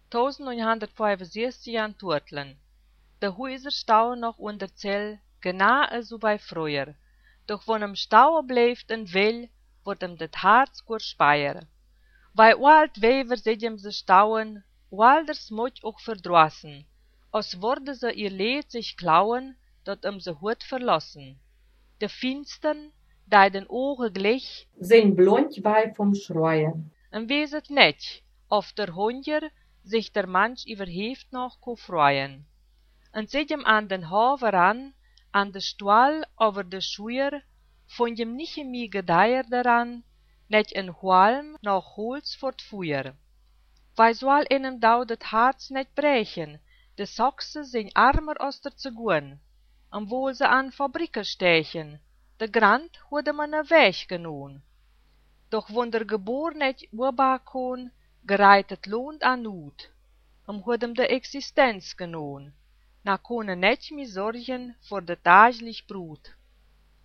1965 an Turtlen. De Häuser stauen noch unter Zell, genau so bei früher. Doch wenn im Stauen bleibt en Will, wird ihm det Herz gut speier. Bei alt Wever sehen sie stauen, alders Mut auch verdrossen, als würde sie ihr Leid sich klauen, dat sie hut verlassen. De Finstern, die den Augen glich, zijn blond bij vom Schreien. en wees het net, of der Hunger sich der Mensch überheft noch ko freuen. En zet hem aan den Haver an de Stuhl over de Schuer, vond hem nicht meer gedeier daran, net en Halm noch Holz voor t Vuur. Wij soll ihnen dau det Herz net brechen, de Sachsen zijn armer als der Zigun, en wohl ze an Fabriken stechen, de Grand hude man weg genoen. Doch wenn der Gebor net urbar kon, gereit het lohnt an Not, hudem de Existenz genoen, na konne net meer zorgen voor de dagelijk brood.